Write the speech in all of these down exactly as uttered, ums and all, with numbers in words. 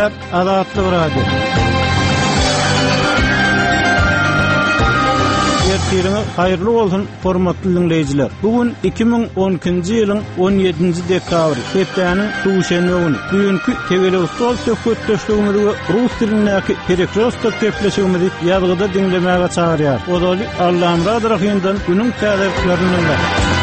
dinleýär Azatlyk radio. Ýertiriňiz haýyrly bolsun hormatly dinleýijiler. Bugun iki ming on ikinji ýylyň on ýedinji dekabry, hepdeniň duşanby güni. Bugünkü Tegele Ustal söhbetdeşligimizi we rus dilindäki perekrestok gepleşigimizi ýazgyda dinlemäge çagyrýar. Odaly Allah'ım radyýyndan günüň täzeliklerini.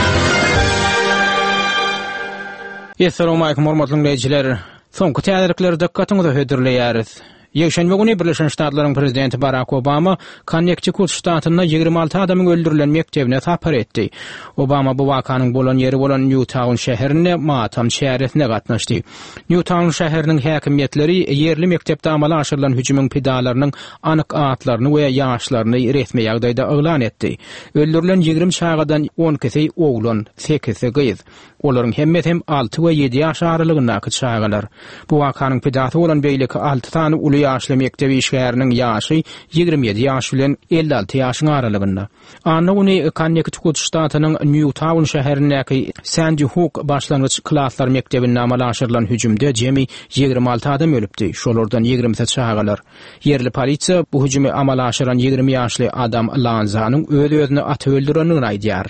Assalamu alaykum hormatly dinleýijiler. Soňky täzelikleri dikkatiňize höderleýäris. Ýeşenme güni Birleşen Ştatlaryň prezidenti Barack Obama Connecticut ştatynda ýygrimi alty adamyň öldürilen mektebine tapar etdi. Obama bu wakanyň bolan ýeri bolan Newtown şäherine matam şäheresine gatnaşdy. Newtown şäheriniň häkimiýetleri ýerli mektepde amala aşyrylan hüjümyň pidalarynyň anyk atlaryny we ýaşlaryny resmi ýagdaýda oglan etdi. Öldürilen ýygrimi şagadan on kişi oglan, sekizi gyz. Olaryň hemmet hem alty we ýedi ýaş aralygyndaky çagalar. Bu wakanyň pidasy bolan beýleki alty tany uly ýaşly mektebi işgäriniň ýaşy ýygrimi ýedi ýaş bilen elli alty ýaşyň aralygynda. Ana güni Connecticut ştatynyň Newtown şäherindäki Sandy Hook başlangyç klasslar mektebinde amala aşyrylan hüjümde jemi ýygrimi alty adam ölüpdi. Şolardan ýigrimisi çagalar. Yerli polisiýa bu hüjümi amala aşyran ýygrimi ýaşly adam Lanzanyň öz-özüne aty öldürenini aýdýar.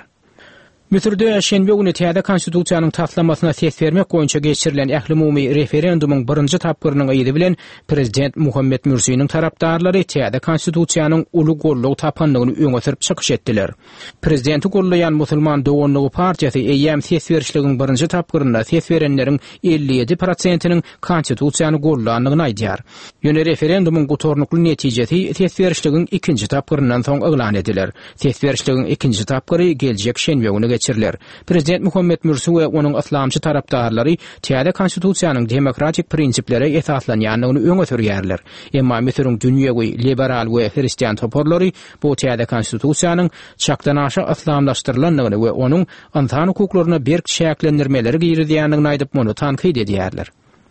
Misirde şenbe güni täze konstitusiýanyň taslamasyna ses bermek goýunça geçirilen ähli umumy referendumyň birinji tapgyrynyň ýyly bilen prezident Muhammed Mursiýiň tarapdarlary täze konstitusiýanyň uly gollug tapanlygyny öňe sürüp çykyş etdiler. Prezidenti gollayan Musulman Dowonlugy partiýasy eýem ses berişliginiň birinji tapgyryna ses berenleriň elli ýedi prosentiniň konstitusiýany gollaganlygyny aýdýar. Ýöne referendumyň gutornukly netijesi ses berişliginiň ikinji tapgyryndan soň eglan ediler. Ses berişliginiň ikinji tapgyry geljek şenbe güni geçiriler. Prezident Muhammed Mursi we onuň islamçy tarapdarlary täze konstitusiýanyň demokratik prinsiplere esaslanýanlygyny öňe sürýärler. Emma Misiriň dünýäwi liberal we hristiýan toporlary bu täze konstitusiýanyň çakdan aşa islamlaşdyrylanlygyny we onuň insan hukuklaryna berk şäklendirmeleri giýrilýänligini aýdyp muny tanqid edýärler.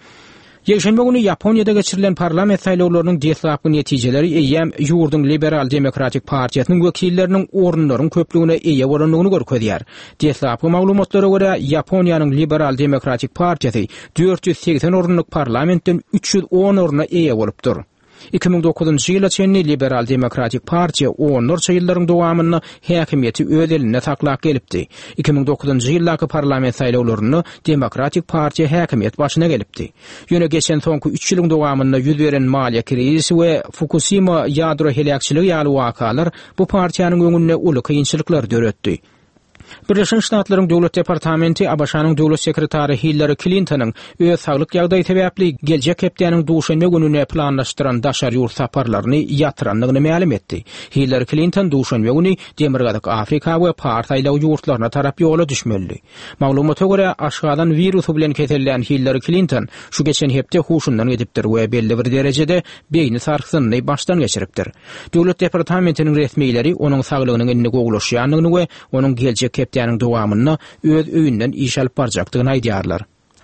Ýeşenme güni Ýaponiýada geçirilen parlament saýlawlarynyň deslapky netijeleri eýem ýurdun liberal demokratik partiýasynyň wekilleriniň orunlaryň köpligine eýe bolanlygyny görkezýär. Deslapky maglumatlary görä Ýaponiýanyň liberal demokratik partiýasy dört ýüz seksen orunlyk parlamentden üç ýüz on oruna eýe bolupdyr. iki ming dokuzunji ýyla çenli liberal demokratik partiýa onlarça ýyllaryň dowamyny häkimiýeti öz eline saklap gelipdi. iki ming dokuzunji ýyllaky parlament saýlawlaryny demokratik partiýa häkimiýet başyna gelipdi. Ýöne geçen soňky üç ýylyň dowamyny ýüz beren maliýe krizisi we Fukushima ýadro helakçylygy ýaly wakalar bu partiýanyň öňüne uly kynçylyklar döretdi. Birleşen Ştatlaryň Döwlet Departamenti Abaşanyň döwlet sekretary Hillary Clinton'yň öz saglyk ýagdaýy sebäpli geljek hepdeniň duşanby gününe planlaşdyran daşar ýurt saparlaryny ýatyranlygyny ma'lum etdi. Hillary Clinton duşanby güni Demirgazyk Afrika we partiýaly ýurtlaryna tarap ýola düşmeli. Maglumata görä aşgadan wirusy bilen kesellän Hillary Clinton şu geçen hepde huşundan edipdir we belli bir derejede beýni sarkysyny başdan geçiripdir. Döwlet Departamentiniň resmiýetleri onuň saglygynyň enine goglaşýanlygyny we onuň geljek hepdeniň dowamyna öz öýünden iş alyp barjakdygyny aýdýarlar.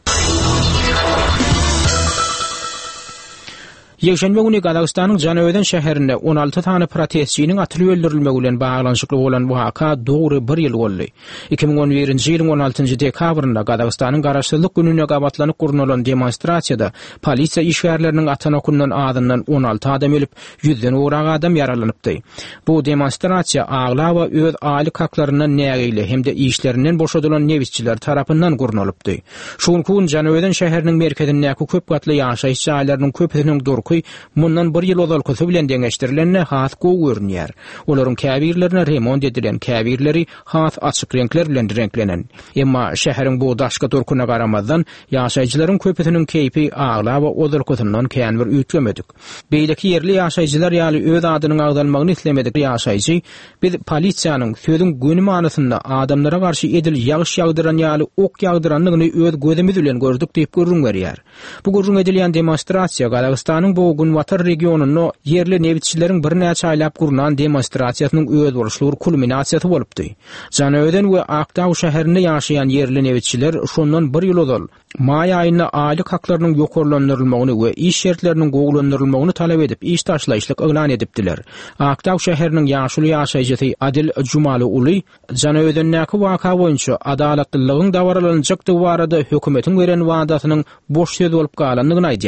Ýeşenme güni Gazagystanyň Janöweden şäherinde on alty tany protestçiniň atylyp öldürilmegi bilen baglanyşykly bolan waka dogry bir ýyl boldy. iki ming on birinji ýylyň on altynjy dekabrynda Gazagystanyň garaşsyzlyk gününe gabatlanyp gurnulan demonstrasiýada polisiýa işgärleriniň atan okundan adından on alty adam ölüp, ýüzden ugrak adam ýaralanypdy. Bu demonstrasiýa agla we öz aýlyk haklarynyň nägili hemde işlerinden boşadylan newisçiler tarapyndan gurnulypdy. Şuňkun Janöweden şäheriniň merkezindäki köp gatly ýaşaýyş ýaýlarynyň köpüniň durky mundan bir ýyl ozalkysy bilen deňeşdirilenine has gowy görünýär. Olaryň käbirlerine remont edilen käbirleri has açyk renkler bilen renklenen. Emma şäheriň bu daşka durkuna garamazdan ýaşaýjylaryň köpüniň keýpi agla we ozalkysyndan kän bir ütlemedik. Beýleki yerli ýaşaýjylar ýaly öz adynyň agdalmagyny islemedik ýaşaýjy biz polisiýanyň sözüň güni manysynda adamlara garşy edil ýagyş ýagdyran ýaly ok ýagdyranlygyny öz gözümiz bilen gördük diýip görüň berýär. Bu görüň edilýän demonstrasiýa Gazagystanyň bu gün Watar regionuny yerli newiççileriň bir näçe aýlap gurulan demonstrasiýasynyň öz boluşly kulminasiýasy bolupdy. Janöweden we Akdaw şäherinde ýaşaýan yerli newiççiler şondan bir ýyl ozal may aýyna aýlyk haklarynyň ýokarlandyrylmagyny we iş şertleriniň gowlandyrylmagyny talap edip iş taşlaýyşlyk eglan edipdiler. Akdaw şäheriniň ýaşuly ýaşaýjysy Adil Jumaly uly Janöwedennäki waka boýunça adalatlylygyň dawralanjak barada hökümetiň beren wadasynyň boş söz bolup galanlygyny aýdýar.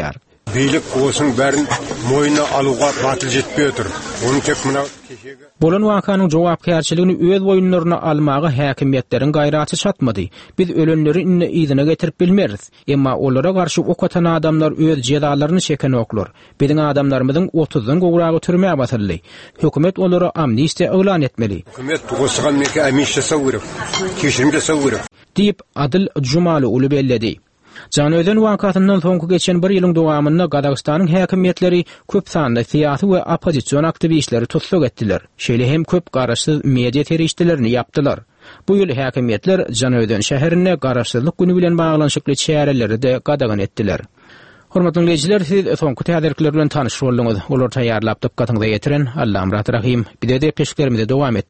Beylik olsun bärin moyuna aluga batyl jetmeýär. Onu tek muna keşege Bolan wakanyň jogapkärçiligini öz boyunlaryna almagy häkimiýetleriň gaýraty çatmady. Biz ölenleri inne ýzyna getirip bilmeriz. Emma olara garşy okatan adamlar öz jezalaryny çeken oklar. Biziň adamlarymyzyň otuzdan gowragy türmäge batyrly. Hökümet olara amnistiýa elan etmeli. Hökümet tuğusygan meke amnistiýa sawuryp, keşirimde sawuryp diýip Adil Jumaly uly belledi. Janöden wakatyndan soňky geçen bir ýylyň dowamynda Gadagystanyň häkimiýetleri köp sanda syýasy we opozisiýon aktivistleri tutsak etdiler. Şeýle hem köp garaşsyz media terişdilerini yapdylar. Bu ýyl häkimiýetler Janöden şäherine garaşsyzlyk güni bilen baglanyşykly çäreleri de gadagan etdiler. Hormatly dinleýijiler, siz soňky täzelikler bilen tanyş boldunuz. Olar taýýarlap dikkatiňize getiren Allam rahim. Bir de peşkelerimize dowam et.